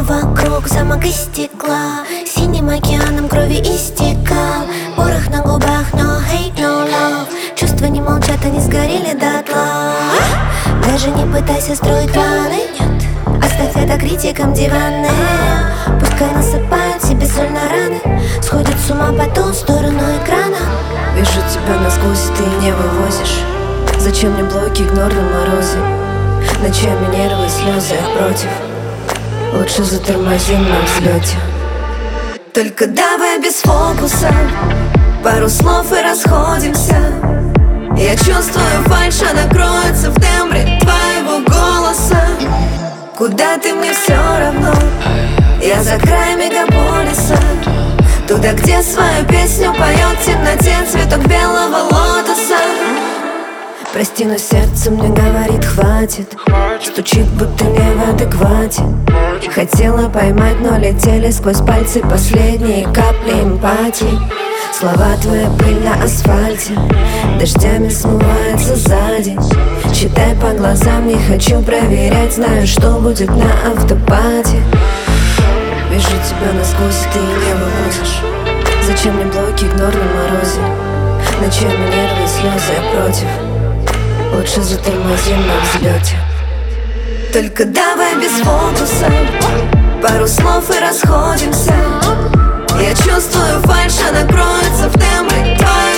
вокруг замок из стекла, синим океаном крови истекал. Порох на губах, но hate, no love. Чувства не молчат, они сгорели дотла. Даже не пытайся строить планы, оставь это критикам диванным. Пускай насыпают себе соль на раны, сходят с ума по ту сторону экрана. Вижу тебя насквозь, ты не вывозишь. Зачем мне блоки, игнор на морозе? Ночами нервы, слезы, я против. Лучше затормозим на взлете. Только давай без фокуса, пару слов и расходимся. Я чувствую фальшь, она кроется в тембре твоего голоса. Куда ты, мне все равно, я за край мегаполиса. Туда, где свою песню поет в темноте цветок белого лотоса. Прости, но сердце мне говорит хватит. Стучит, будто не в адеквате. Хотела поймать, но летели сквозь пальцы последние капли эмпатии. Слова твоя пыль на асфальте дождями смывается сзади. Читай по глазам, не хочу проверять, знаю, что будет на автопате. Вижу тебя насквозь, ты не вывозишь. Зачем мне блоки, игнор на морозе? Ночами нервы, слезы, я против. Лучше затормозим на взлете. Только давай без фокуса, пару слов и расходимся. Я чувствую фальшь, она кроется в тембре твоей